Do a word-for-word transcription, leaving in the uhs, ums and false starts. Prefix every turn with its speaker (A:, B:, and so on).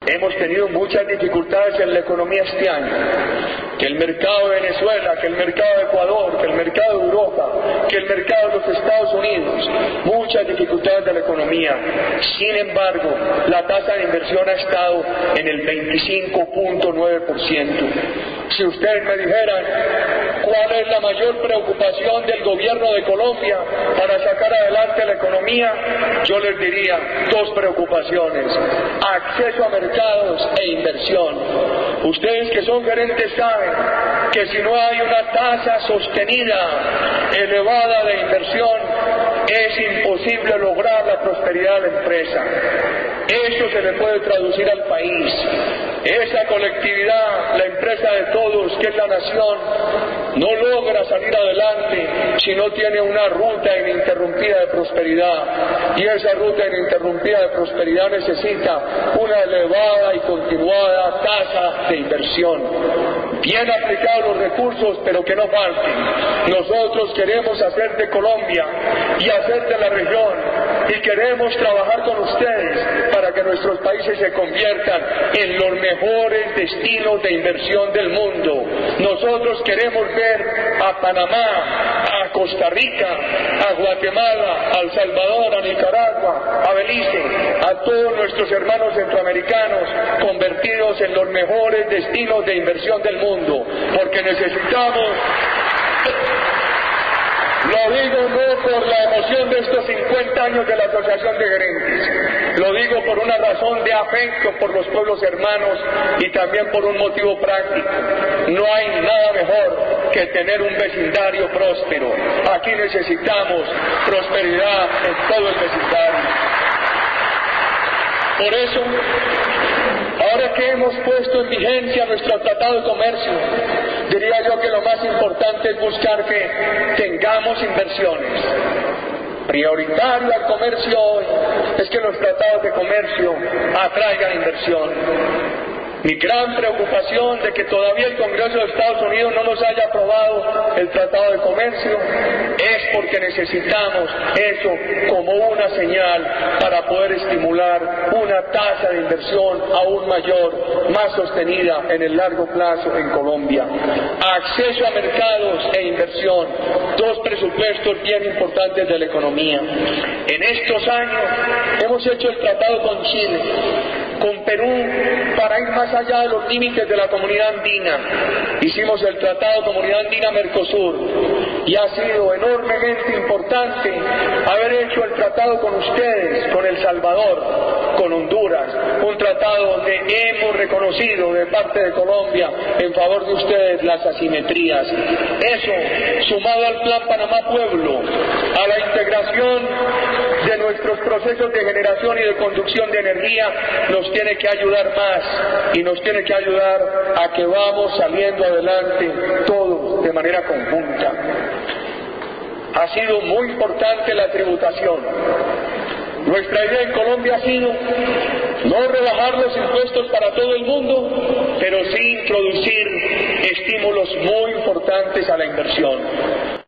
A: hemos tenido muchas dificultades en la economía este año, que el mercado de Venezuela, que el mercado de Ecuador, que el mercado de Europa, que el mercado de los Estados Unidos, muchas dificultades de la economía. Sin embargo, la tasa de inversión ha estado en el veinticinco punto nueve por ciento. Si ustedes me dijeran cuál es la mayor preocupación del gobierno de Colombia para sacar adelante la economía, yo les diría dos preocupaciones: acceso a mercados e inversión. Ustedes que son gerentes saben que si no hay una tasa sostenida, elevada de inversión, es imposible lograr la prosperidad de la empresa. Eso se le puede traducir al país. Esa colectividad, la empresa de todos, que es la nación, no logra salir adelante si no tiene una ruta ininterrumpida de prosperidad. Y esa ruta ininterrumpida de prosperidad necesita una elevada y continuada tasa de inversión. Bien aplicados los recursos, pero que no falten. Nosotros queremos hacer de Colombia y hacer de la región, y queremos trabajar con ustedes para que nuestros países se conviertan en los mejores destinos de inversión del mundo. Nosotros queremos ver a Panamá, a Costa Rica, a Guatemala, a El Salvador, a Nicaragua, a Belice, a todos nuestros hermanos centroamericanos convertidos en los mejores destinos de inversión del mundo, porque necesitamos... Lo digo no por la emoción de estos cincuenta años de la Asociación de Gerentes, lo digo por una razón de afecto por los pueblos hermanos y también por un motivo práctico. No hay nada mejor que tener un vecindario próspero. Aquí necesitamos prosperidad en todo el vecindario. Por eso, ahora que hemos puesto en vigencia nuestro Tratado de Comercio, diría yo que lo más importante es buscar que tengamos inversiones. Prioritario al comercio hoy es que los tratados de comercio atraigan inversión. Mi gran preocupación de que todavía el Congreso de Estados Unidos no nos haya aprobado el Tratado de Comercio es porque necesitamos eso como una señal para poder estimular una tasa de inversión aún mayor, más sostenida en el largo plazo en Colombia. Acceso a mercados e inversión, dos presupuestos bien importantes de la economía. En estos años hemos hecho el tratado con Chile, con Perú, para ir más allá de los límites de la Comunidad Andina. Hicimos el Tratado Comunidad Andina-Mercosur y ha sido enormemente importante haber hecho el tratado con ustedes, con El Salvador, con Honduras, un tratado donde hemos reconocido de parte de Colombia en favor de ustedes las asimetrías. Eso, sumado al Plan Panamá Pueblo, a la integración de nuestros procesos de generación y de conducción de energía, nos tiene que ayudar más y nos tiene que ayudar a que vamos saliendo adelante todos de manera conjunta. Ha sido muy importante la tributación. Nuestra idea en Colombia ha sido no rebajar los impuestos para todo el mundo, pero sí introducir estímulos muy importantes a la inversión.